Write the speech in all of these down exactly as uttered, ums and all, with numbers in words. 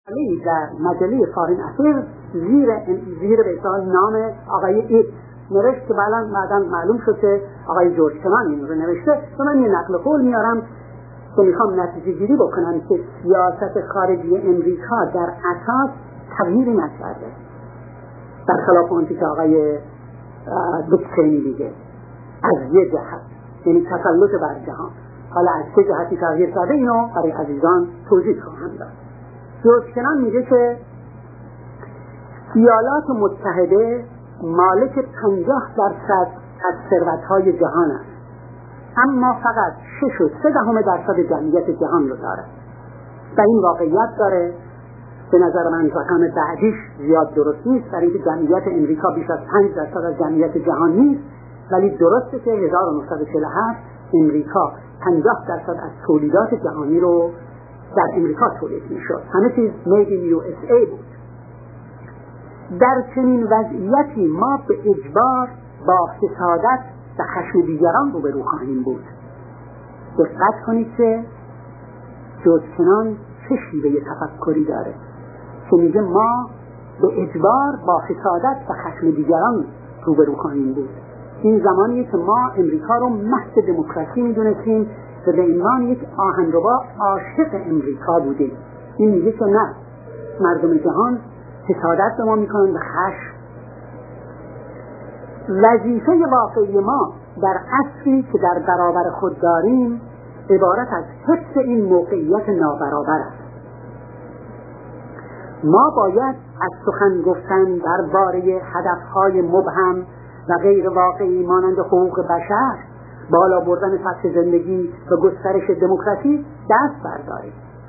علی در مجله فارین افیرز زیر زیر به اصطلاح نام آقای ایت نوشت که بعداً بعداً معلوم شد که آقای جورج کنان این رو نوشته و من یه نقل قول میارم که میخوام نتیجه گیری بکنم که سیاست خارجی امریکا در اساس تغییری نکرده، برخلاف اون که آقای دکترینی میگه از یه جهت، یعنی تسلط بر جهان. حالا از چه جهتی تغییر کرده اینو برای عزیزان توضیح خواهم داد. جورج کنان میگه که ایالات متحده مالک پنجاه درصد از ثروت‌های جهان است، اما فقط شش و سه دهم درصد جمعیت جهان رو داره و این واقعیت داره. به نظر من رقم بعدیش زیاد درست نیست، برای اینکه جمعیت امریکا بیش از پنج درصد از جمعیت جهان نیست، ولی درسته که هزار و نهصد و چهل و هفت امریکا پنجاه درصد از تولیدات جهانی رو در امریکا تولید میشد، همه چیز made in یو اس ای بود. در چنین وضعیتی ما به اجبار با حسادت و خشم دیگران روبرو خواهیم بود. دقت کنید که جورج کنان چه شیوه تفکری داره که میگه ما به اجبار با حسادت و خشم دیگران روبرو خواهیم بود. این زمانیه که ما امریکا رو محض دموکراسی میدونستیم و به عنوان یک آهنربا عاشق امریکا بودیم. این میگه که نه، مردم جهان حسادت به ما میکنن و خشم. وظیفه واقعی ما در عصری که در برابر خود داریم عبارت از حفظ این موقعیت نابرابر است. ما باید از سخن گفتن درباره هدفهای مبهم و غیر واقعی مانند حقوق بشر، بالا بردن سطح زندگی و گسترش دموکراسی دست برداریم.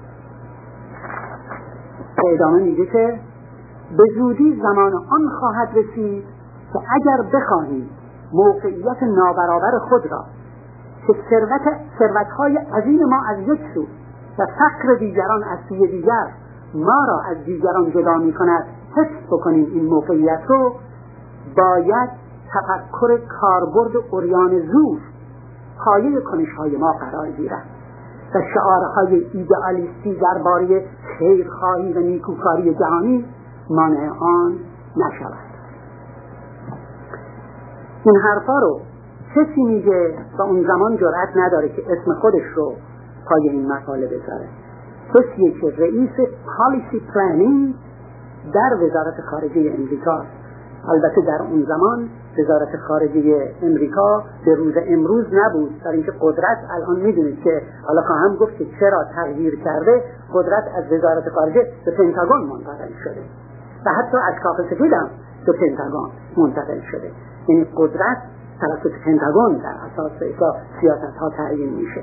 به ادامه میگه که به زودی زمان آن خواهد رسید که اگر بخواهیم موقعیت نابرابر خود را که ثروت ثروت‌های عظیم ما از یک سو و فقر دیگران از سوی دیگر ما را از دیگران جدا می‌کند حفظ بکنیم، این موقعیت رو باید تفکر کاربرد عریان زور پایه کنش‌های ما قرار گیرد و شعارهای ایدئالیستی درباره خیرخواهی و نیکوکاری جهانی مانع آن نشود. این حرفا رو کسی میگه و اون زمان جرأت نداره که اسم خودش رو پای این مقاله بذاره. کسیه که رئیس پالیسی پلانینگ در وزارت خارجه امریکا. البته در اون زمان وزارت خارجه امریکا به روز امروز نبود، در اینکه قدرت الان میدونید که حالا خواهم گفت که چرا تغییر کرده. قدرت از وزارت خارجه به پنتاگون منتقل شده و حتی از کاخ سفید هم به پنتاگون منتقل شده، یعنی قدرت توسط پنتاگون در اساس سیاست ها تعیین میشه.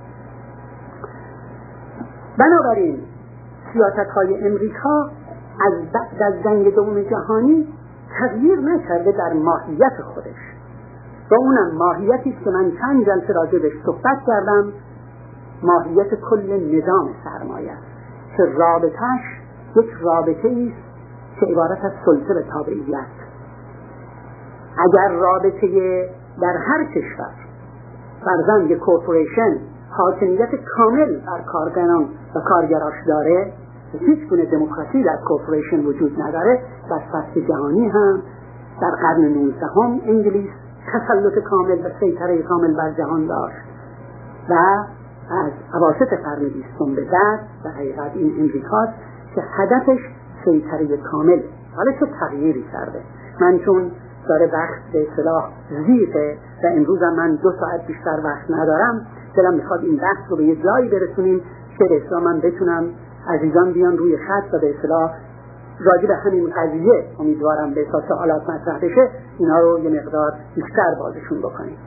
بنابراین سیاست های امریکا از بعد از جنگ دوم جهانی تغییر نکرده در ماهیت خودش و اونم ماهیتی که من چند جلسه راجعش صحبت کردم، ماهیت کل نظام سرمایه که رابطهش یک رابطه ایست که عبارت از سلطه و تابعیت. اگر رابطه در هر کشور فرضاً یک کورپوریشن حاکمیت کامل بر کارگران و کارگراش داره، هیچ گونه دموکراسی در کورپوریشن وجود نداره، در سطح جهانی هم در قرن نوزدهم انگلیس تسلط کامل و سیطره کامل بر جهان داشت و از اواسط قرن بیستم به بعد در حقیقت این امریکاست که هدفش سیطره کامل. حالا چه تغییری کرده؟ من چون داره وقت به اصطلاح زیغه و امروزم من دو ساعت بیشتر وقت ندارم، دلم میخواد این بحث رو به یه جایی برسونیم که به اصطلاح من بتونم عزیزان بیان روی خط و به اصطلاح راجع به همین قضیه امیدوارم به احساس سوالات مطرح بشه، اینا رو یه مقدار بیشتر بازشون بکنیم.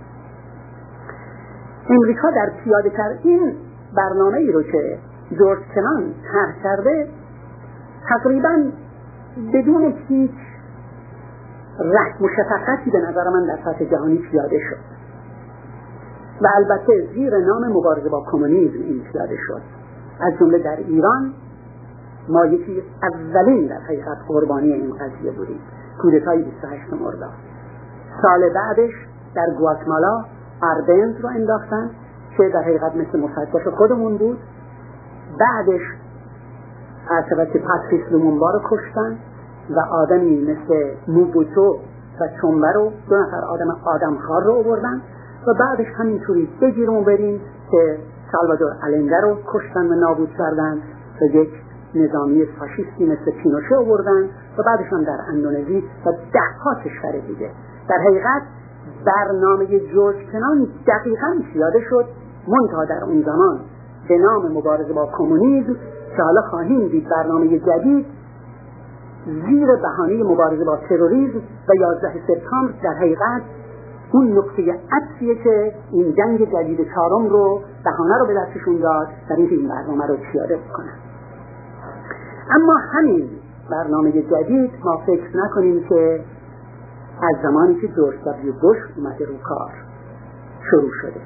امریکا در پیاده کردن این برنامه ای رو که جورج کنان طرح کرده تقریبا بدون هیچ رحم و شفقتی به نظر من در سطح جهانی پیاده شد و البته زیر نام مبارزه با کمونیسم این پیاده شد. از جمله در ایران ما یکی اولین در حقیقت قربانی این قضیه بودیم، کودتای بیست و هشتم مرداد. سال بعدش در گواتمالا آردنز رو انداختن که در حقیقت مثل مصدق خودمون بود. بعدش عرشبت که پاتریس لومونبا رو کشتن و آدمی مثل موبوتو و چومبه رو، دو نفر آدم آدمخوار رو آوردن و بعدش همینطوری بگیریم و بریم که سالوادور آلنده رو کشتن و نابود کردن و یک نظامی فاشیستی مثل پینوشه آوردن و بعدش هم در اندونزی و ده ها کشور دیگه. در حقیقت برنامه جورج کنان دقیقاً پیاده شد، منتها در اون زمان به نام مبارزه با کمونیسم که حالا خواهیم دید برنامه جدید زیر بهانه مبارزه با تروریسم و یازده سپتامبر در حقیقت اون نقطه عطفیه که این جنگ جدید چهارم رو بهانه رو به دستشون داد در اینکه این برنامه رو پیاده بکنن. اما همین برنامه جدید ما فکر نکنیم که از زمانی که جورج دبلیو بوش اومده رو کار شروع شده.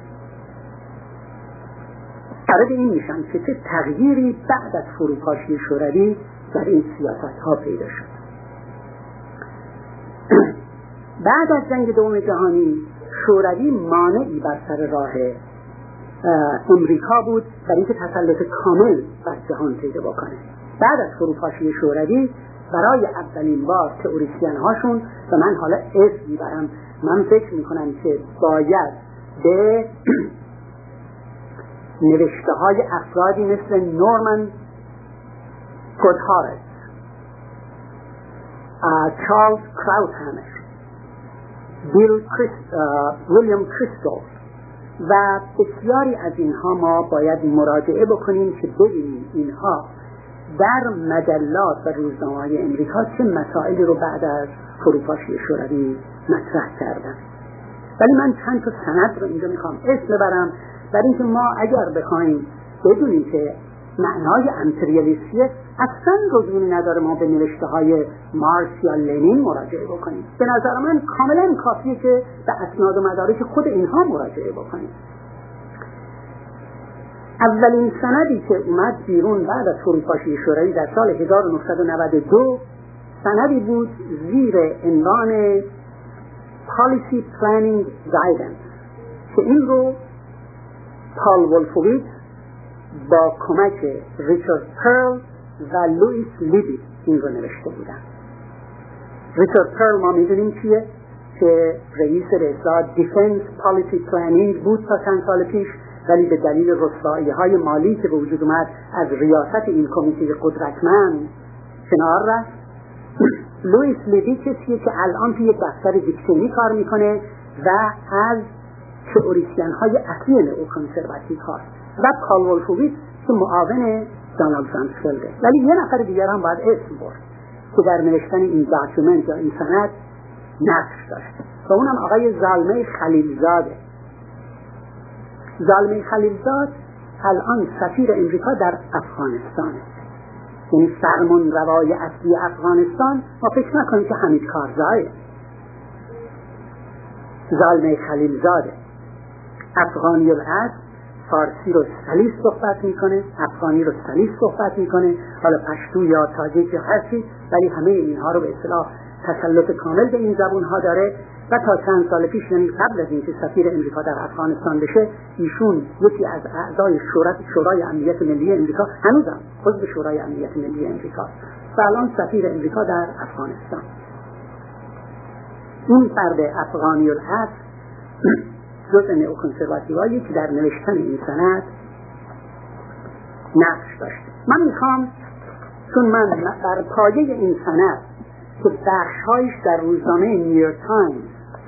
شاهد این میشم که چه تغییری بعد از فروپاشی شوروی در این سیاست ها پیدا شد. بعد از جنگ دوم جهانی شوروی مانعی بر سر راه امریکا بود برای اینکه تسلط کامل بر جهان پیدا بکنه. بعد از فروپاشی شوروی برای اولین بار تئوریسین هاشون و من حالا اسم میبرم، من فکر میکنم که باید به نوشته های افرادی مثل نورمن گودهارت، چارلز کراوتهامر، بیل کریست، ویلیام کریستوف و بسیاری از اینها ما باید مراجعه بکنیم که ببینیم اینها در مجلات و روزنامه‌های امریکا چه مسائلی رو بعد از فروپاشی شوروی مطرح کردن. ولی من چند تا سند رو اینجا میخوام اسم ببرم برای اینکه ما اگر بخوایم بدونیم که معنای امپریالیستی اصلا لزومی نداره ما به نوشته های مارکس یا لنین مراجعه بکنیم. به نظر من کاملا کافیه که به اسناد و مدارک خود اینها مراجعه بکنیم. اولین سندی که اومد بیرون بعد از فروپاشی شوروی در سال هزار و نهصد و نود و دو سندی بود زیر عنوان Policy Planning Guidance که این رو پال وولفوویتز با کمک ریچارد پرل و لوئیس لیبی این رو نوشته بودن. ریچارد پرل ما میدونیم چیه که رئیس رئاست دیفنس پالیسی پلنینگ بود تا چند سال پیش، ولی به دلیل رسوایی‌های مالی که به وجود اومد از ریاست این کمیته قدرتمند کنار رفت. لوئیس لیبی کسیه که الان توی دفتر دیکشنری کار میکنه و از تئوریسین‌های اصلی نئوکنسرواتیو هاست و پال وولفوویتز که معاون دانالد رامسفلده. ولی یه نفر دیگر هم باید اسم برد که در نوشتن این داکیومنت یا این سند نقش داشت و اونم آقای زالمه خلیلزاده. زالمه خلیلزاد الان سفیر امریکا در افغانستانه. این فرمان روای اصلی افغانستان ما فکر نکنیم که حمید کارزایه. زالمه خلیلزاده افغانی الاصل، فارسی رو سلیس صحبت میکنه، افغانی رو سلیس صحبت میکنه، حالا پشتو یا تاجیک یا هرچی، ولی همه اینها رو به اصطلاح تسلط کامل به این زبون ها داره و تا چند سال پیش، یعنی قبل از اینکه سفیر امریکا در افغانستان بشه، ایشون یکی از اعضای شورای شورای امنیت ملی امریکا، هنوزم عضو شورای امنیت ملی امریکا و الان سفیر امریکا در افغانستان. این فرد افغانی الاصل جزء نئوکنسرواتیوهایی که در نوشتن این سند نقش داشته. من میخوام چون من بر پایه این سند که بخش‌هایش در روزنامه نیویورک تایمز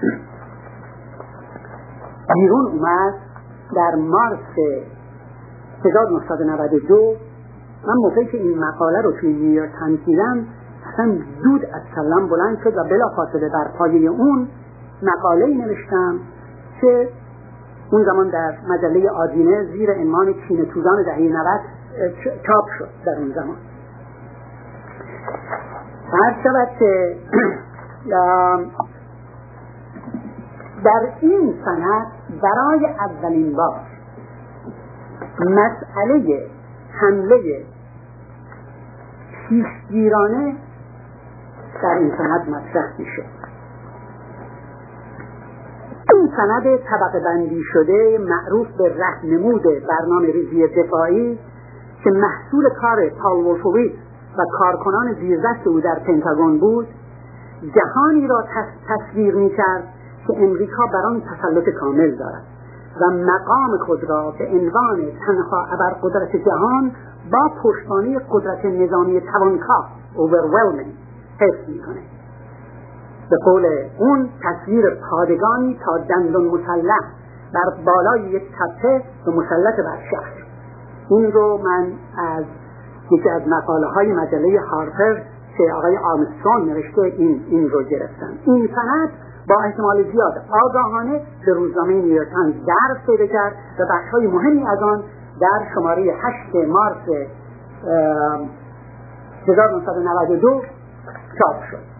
بیرون اومد در مارس هزار و نهصد و نود و دو، من موقعی که این مقاله رو توی نیویورک تایمز دیدم اصلا دود از کلم بلند شد و بلافاصله بر پایه اون مقاله‌ای نوشتم که اون زمان در مجله آدینه زیر عنوان کینه توزان دهه نود چاپ شد. در اون زمان هر شود که در این سند برای اولین بار مسئله حمله پیشگیرانه در این سند مطرح میشه. این سند طبقه بندی شده معروف به راهنمود برنامه ریزی دفاعی که محصول کار پال وولفوویتز و کارکنان زیردست او در پنتاگون بود، جهانی را تصویر می‌کرد که امریکا بر آن تسلط کامل دارد و مقام خود را به عنوان تنها ابرقدرت جهان با پشتوانه قدرت نظامی توانکار overwhelming حفظ می‌کند. به قول اون تصویر پادگانی تا دندان مسلح بر بالای یک تپه و مسلط بر شهر. این رو من از یکی از مقاله های مجله هارپر که آقای آرمسترونگ نوشته این این رو گرفتم. این سند با احتمال زیاد آگاهانه به روزنامه نیویورک تایمز درس پیدا کرد و بخش‌های مهمی از آن در شماره هشت مارس هزار و نهصد و نود و دو چاپ شد.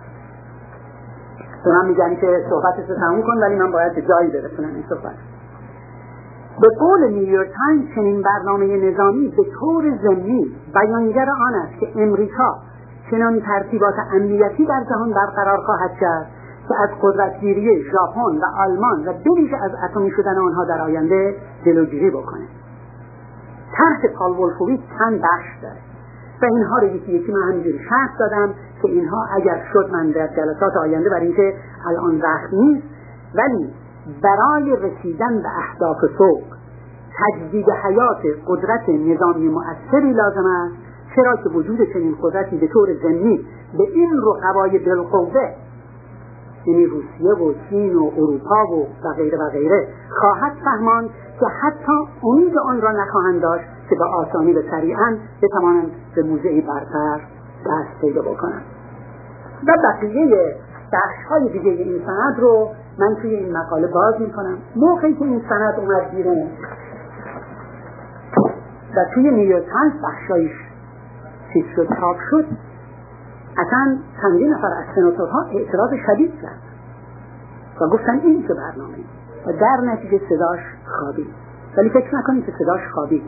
به من میگن که صحبتش رو تموم کن، ولی من باید به جایی برسونم این صحبت. به قول نیویورک تایمز چنین برنامه نظامی به طور ضمنی بیانگر آن است که امریکا چنان ترتیبات امنیتی در جهان برقرار خواهد کرد که از قدرتگیری ژاپن و آلمان و به ویژه از اتمی شدن آنها در آینده جلوگیری بکنه. طرح پال وولفویچ چند بخش داره و اینها رو یکی یکی من همینجوری شرح دادم که اینها اگر شد من در جلسات آینده، برای اینکه الان وقت نیست، ولی برای رسیدن به اهداف فوق تجدید حیات قدرت نظامی مؤثری لازم است، چرا که وجود چنین قدرتی به طور ضمنی به این رقبای بالقوه، یعنی روسیه و چین و اروپا و و غیره و غیره خواهد فهماند که حتی امید آن را نخواهند داشت که به آسانی و سریعا بتوانند به موضعی برتر دست پیدا بکنند. و بقیه بخش‌های دیگه این سند رو من توی این مقاله باز می‌کنم. موقعی که این سند اومد بیرون و توی نیویورک تایمز بخشایش چیز شد، چاپ شد، اصلا چندین نفر از سناتورها اعتراض شدید کرد و گفتن این چه برنامه، و در نتیجه صداش خوابید. ولی فکر نکنید که صداش خوابید.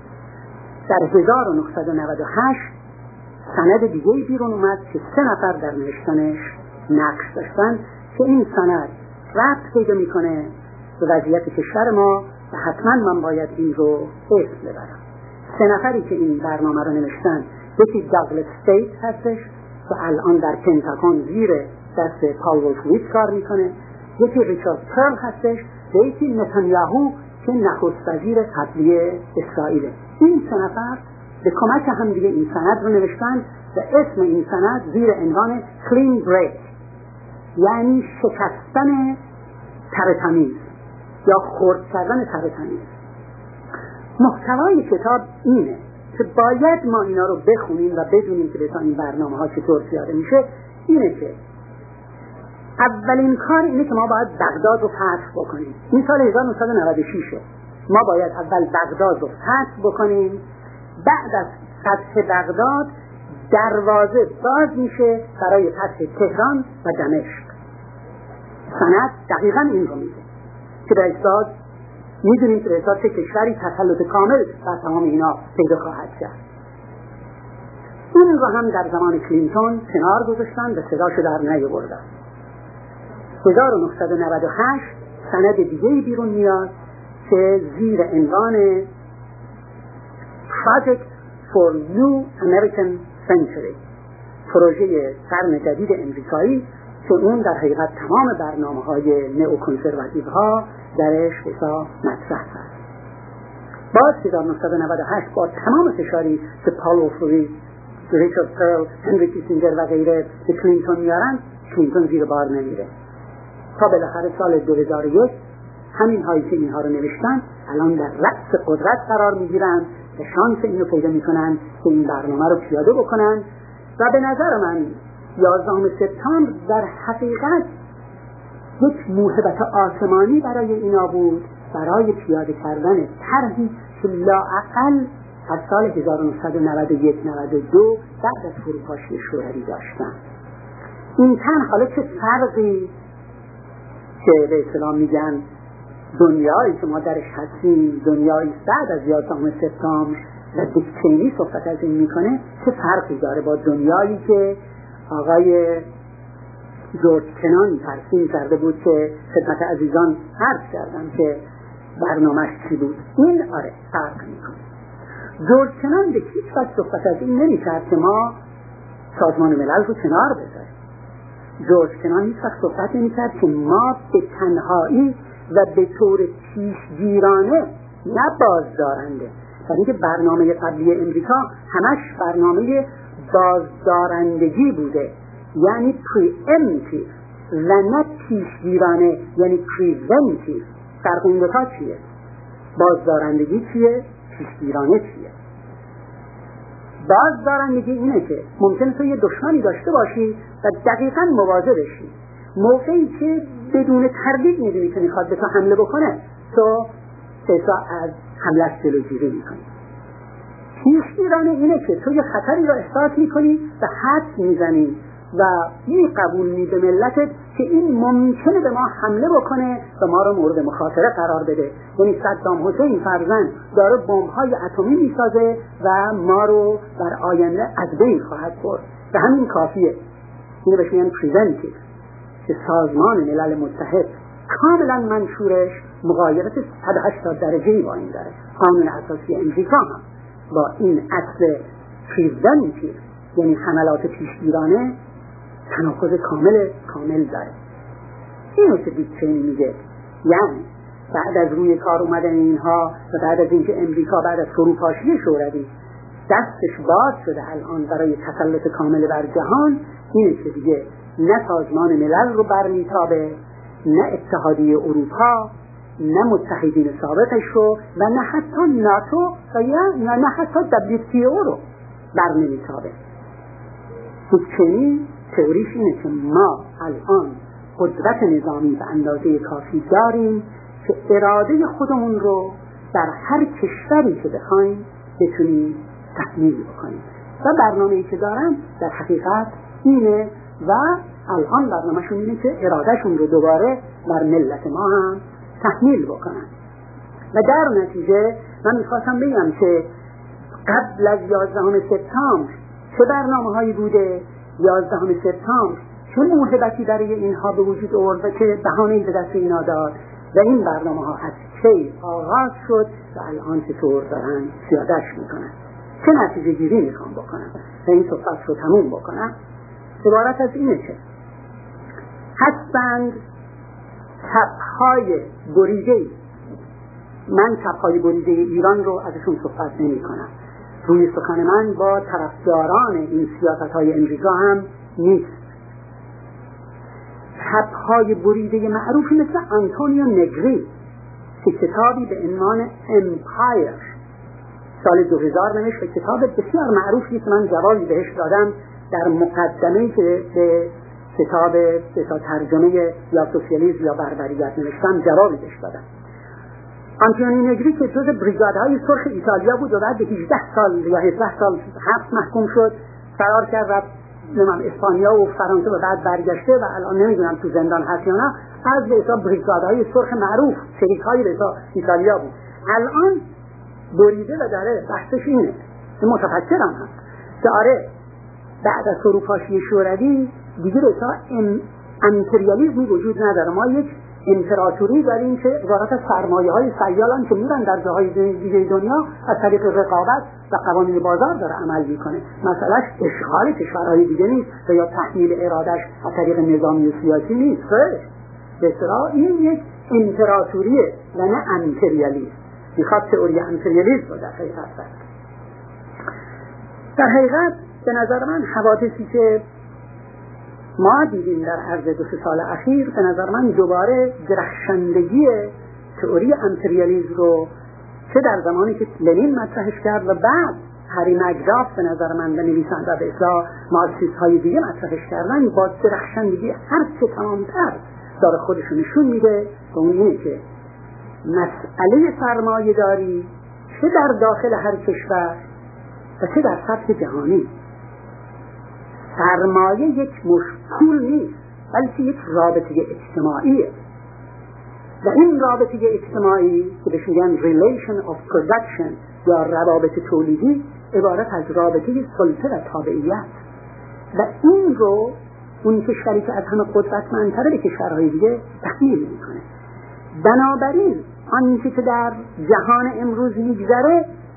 در هزار و نهصد و نود و هشت سند دیگه بیرون اومد که سه نفر در نوشتنش نقش داشتن که این سند ربط پیدا میکنه به وضعیت کشور ما و حتما من باید این رو اسم ببرم. سه نفری که این برنامه رو نوشتن، یکی داگلاس استیت هستش که الان در پنتاگون زیر دست پال وولفویچ کار میکنه، یکی ریچارد پرل هستش و یکی نتانیاهو که نخست وزیر قبلی اسرائیل. این سه نفر به کمک هم دیگه این سند رو نوشتن و اسم این سند زیر عنوان کلین بریک، یعنی شکستن ترتمیز یا خرد کردن ترتمیز. محتوای کتاب اینه که باید ما اینا رو بخونیم و بدونیم که بتا این برنامه ها چطور پیاده میشه. اینه که اولین کار اینه که ما باید بغداد رو فتح بکنیم. این سال هزار و نهصد و نود و شش ما باید اول بغداد رو فتح بکنیم. بعد از فتح بغداد دروازه باز میشه برای فتح تهران و دمشق. سند دقیقاً این رو میگه که به اصطلاح میدونیم که به اصطلاح چه کشوری تسلط کامل بر تمام اینا پیدا خواهد کرد. این رو هم در زمان کلینتون کنار گذاشتن و صداشو در نیاوردن. هزار و نهصد و نود و هشت سند دیگه بیرون میاد که زیر عنوان Project for New American Century، پروژه قرن جدید امریکایی، که اون در حقیقت تمام برنامه های نئوکنسرواتیو ها درش حساب مطرح هست. باز هزار و نهصد و نود و هشت با تمام فشاری که پال وولفویچ، ریچارد پرل، هنری کیسینجر و غیره به کلینتون میارن، کلینتون زیر بار نمیره تا بالاخره سال دو هزار و یک همین هایی که اینها رو نوشتن الان در رأس قدرت قرار میگیرن و شانس اینو پیدا میکنن که این برنامه رو پیاده بکنن. و به نظر من یازدهم سپتامبر در حقیقت یک موهبت آسمانی برای اینا بود، برای پیاده کردن طرحی که لااقل از سال هزار و نهصد و نود و یک نود و دو بعد از فروپاشی شوروی داشتن. این تن حالا چه فرقی که به اصطلاح میگن دنیایی که ما درش هستیم، دنیایی بعد از یازدهم سپتامبر و دیک چینی صحبت از این میکنه، چه فرقی داره با دنیایی که آقای جورج کنان ترسیم کرده بود که خدمت عزیزان عرض کردم که برنامه‌اش چی بود. این آره فرق میکنه. جورج کنان به هیچ وجه صحبت از این نمی‌کرد که ما سازمان ملل رو کنار بذاریم. جورج کنان هیچ وقت صحبت نمی‌کرد که ما به تنهایی و به طور پیشگیرانه نه بازدارنده، برای اینکه برنامه قبلی امریکا همش برنامه بازدارندگی بوده، یعنی preemptive و نه پیشگیرانه، یعنی preventive. فرق این دوتا چیه؟ بازدارندگی چیه؟ پیشگیرانه چیه؟ بازدارندگی اینه که ممکنه تو یه دشمنی داشته باشی و دقیقاً مواظب بشی، موقعی که بدون تردید میدونی که میخواد به تو حمله بکنه تو سه از حملش جلوگیری میکنی. پیشگیرانه اینه که تو یه خطری رو احساس میکنی و حدس میزنی و میقبولنی به ملتت که این ممکنه به ما حمله بکنه و ما رو مورد مخاطره قرار بده. یعنی صدام حسین فرزند داره بمب‌های اتمی میسازه و ما رو در آینده از بین خواهد برد و همین کافیه. اینو بهش میگن پریونتیو که سازمان ملل متحد کاملا منشورش مغایرت صد و هشتاد درجه‌ای با این داره. قانون اساسی امریکا هم با این اصل پریونتیو یعنی حملات پیشگیرانه تناقض کامل کامل داره. اینو که دیک چینی میگه، یعنی بعد از روی کار اومدن اینها و بعد از اینکه امریکا بعد از فروپاشی شوروی دستش باز شده الان برای تسلط کامل بر جهان، اینه که دیگه نه سازمان ملل رو برمیتابه، نه اتحادیه اروپا، نه متحدین سابقش رو و نه حتی ناتو و یا نه, نه حتی دبلیو تی او رو برنمیتابه. دیک چینی تئوریش اینه که ما الان قدرت نظامی به اندازه کافی داریم که اراده خودمون رو در هر کشوری که بخوایم بتونیم تحمیل بکنیم و برنامه‌ای که دارن در حقیقت اینه و الان برنامه‌شون اینه که ارادهشون رو دوباره بر ملت ما هم تحمیل بکنن. و در نتیجه من میخواستم بگم که قبل از یازدهم سپتامبر چه برنامه‌هایی بوده، یازدهم سپتامبر چه موهبتی برای اینها به وجود آورد و چه بهانه‌ای به دست اینا داد و این برنامه‌ها از کی آغاز شد و الان چطور دارن پیاده‌اش میکنن، چه نتیجه گیری میخوان بکنن و این صحبت رو تموم بکنن. عبارت از اینه که هستند چپ‌های بریده‌ای. من چپ‌های بریده ایران رو ازشون صحبت نمی کنم. روی سخن من با طرفداران این سیاست‌های امریکا هم نیست. چپ‌های بریده معروفی مثل آنتونیو نگری که کتابی به عنوان امپایر سال دو هزار نوشت و کتاب بسیار معروفی که من جوابی بهش دادم در مقدمه‌ای که به کتاب به ترجمه یا سوسیالیسم یا بربریت نوشتم جوابی بهش دادم. آنتونیو نگری که جز بریگادهای سرخ ایتالیا بود و بعد به هجده سال یا هفده سال حبس محکوم شد، فرار کرد رفت نمیم اسپانیا و فرانسه و بعد برگشته و الان نمیدونم تو زندان هست یا نه، از به حساب بریگادهای سرخ معروف شریک‌های به حساب ایتالیا بود. الان بریده و داره بحثش اینه، متفکرم هست که آره بعد از فروپاشی شوروی دیگه به حساب امپریالیسمی وجود نداره. ما یک امپراتوری داریم که عبارت از سرمایه‌های سیالان که میرن در جاهای دیگه دنیا از طریق رقابت و قوانین بازار داره عمل میکنه. مسئلهش اشغال کشورهای دیگه نیست و یا تحمیل ارادش از طریق نظامی و سیاسی نیست. به اصطلاح این یک امپراتوریه و نه امپریالیسم. میخواد تئوری امپریالیسم رو در حقیقت بست. در حقیقت به نظر من حوادثی که ما دیدیم در عرض دو سه سال اخیر به نظر من دوباره درخشندگی تئوری امپریالیسم رو چه در زمانی که لنین مطرحش کرد و بعد هری مکداف به نظر من و نویسنده به اصطلاح مارکسیست های دیگه مطرحش کردن با درخشندگی هر چه تمامتر داره خودشو نشون میده و اون اینه که مسئله سرمایه داری چه در داخل هر کشور و چه در سطح جهانی، سرمایه یک مشکول نیست بلکه یک رابطه اجتماعیه و این رابطه اجتماعی که بهش میگن relation of production یا روابط تولیدی عبارت از رابطه سلطه و تابعیت و این رو اون کشوری که از همه قدرتمندتره به کشورهای دیگه تحمیل میکنه. بنابراین آنچه که در جهان امروز میگذره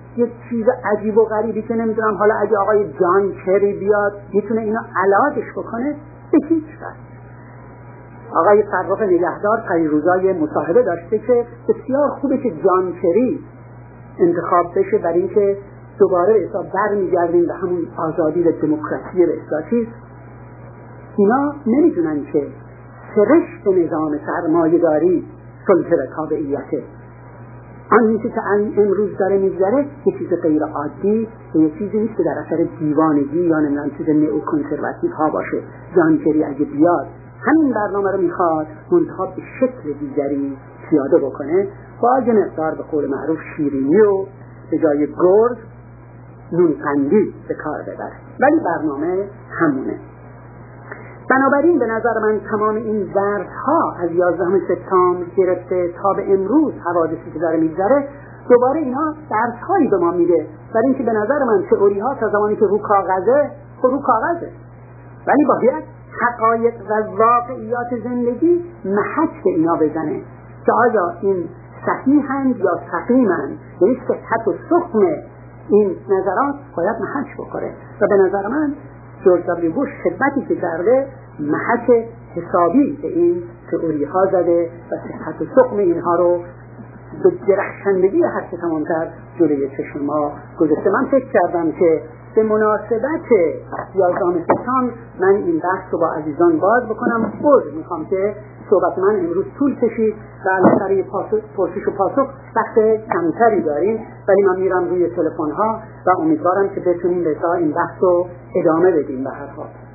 یک چیز عجیب و غریبی که نمیدونم حالا اگه آقای جان کری بیاد میتونه اینو علاجش بکنه، به هیچ وجه. آقای فرخ نگهدار پریروزای مصاحبه داشته که بسیار خوبه که جان کری انتخاب بشه، برای اینکه دوباره حساب برمیگردیم به همون آزادی و دموکراسی به اصطلاح. اینا نمیدونن که سرشت نظام سرمایه‌داری سلطه و تابعیته. آن چیزی که امروز داره میگذره یه چیز غیر عادی و یه چیزی نیست که در اثر دیوانگی یا نمیدونم چیز نئو کنسرواتیو ها باشه. جان کری اگه بیاد همین برنامه رو میخواد منتها به شکل دیگری پیاده بکنه، با یه مقدار به قول معروف شیرینی و به جای گرز نونقندی به کار ببره، ولی برنامه همونه. بنابراین به نظر من تمام این ضرب‌ها از یازدهم سپتامبر گرفته تا به امروز حوادثی که داره میگذره دوباره اینا درس‌هایی به ما میده، برای اینکه به نظر من تئوری‌ها تا زمانی که رو کاغذه رو کاغذه، ولی باید حقایق و واقعیات زندگی محک به اینا بزنه که آیا این صحیحند یا سقیمند، یعنی صحت و سقم این نظرات باید محک بخوره. و به نظر من جورج دبلیو بوش خدمتی که کرده محک حسابی به این تئوری ها زده و صحت و سقم اینها رو به درخشندگی هر چه تمامتر جلوی چشم ما گذاشته. من فکر کردم که به مناسبت یازدهم سپتامبر من این بحث رو با عزیزان باز بکنم. عذر میخوام که صحبت من امروز طول کشید و علاوه پرسش و پاسخ وقت کمتری داریم، ولی من میرم روی تلفن ها و امیدوارم که بتونیم به این بحث رو ادامه بدیم. به هر حال